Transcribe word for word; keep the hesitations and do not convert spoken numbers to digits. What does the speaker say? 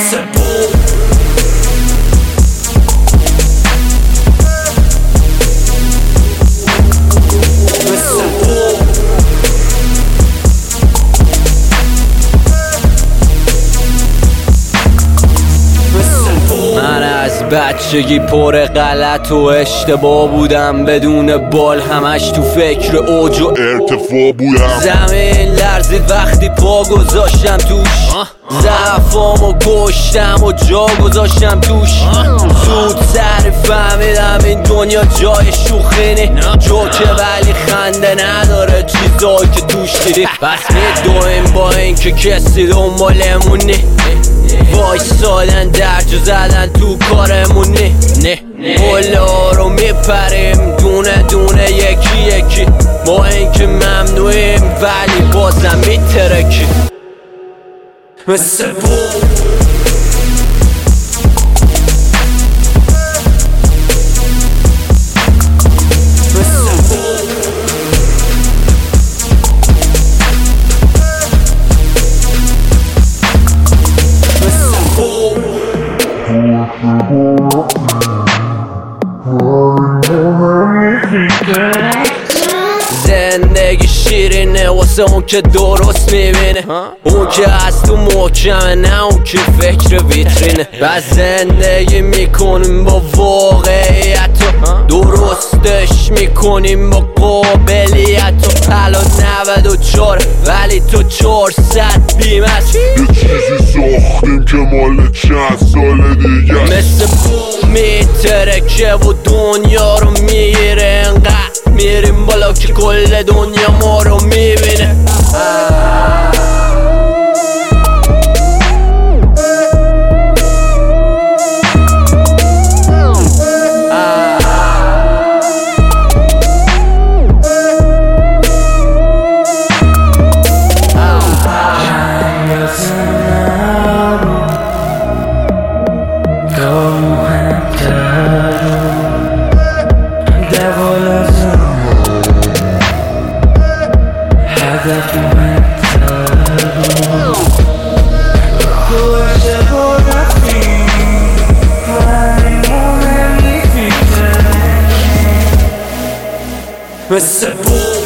مثل بوم بچگی پر غلط و اشتباه بودم، بدون بال همش تو فکر اوج و ارتفاع بودم. زمین لرزید وقتی پا گذاشتم توش، ضعفامو گشتم و جا گذاشتم توش. زود سر فهمیدم این دنیا جای شوخی نی، جوکه ولی خنده نداره چیزایی که توش دیدی. پس میدویم با این که کسی دنبالمون نی، وایسادن درجا زدن تو کارمون نه نه قلا رو میپریم دونه دونه یکی یکی، ما این که ممنوعیم ولی بازم میترکی مثل بوم. زندگی شیرینه واسه اون که درست میبینه، اون که از تو محکمه نه اون که فکر ویترینه. و زندگی میکنیم با واقعیت و درستش میکنیم با قابلیت و الان نود و چهار ولی تو چهارصد بیم است. یه چیزی ساختیم که مال چند سال دیگه مثل بوم میترکه و دنیا رو میگیره، انقدر میریم بالا که کل دنیا ما رو میبینه. مثل بوم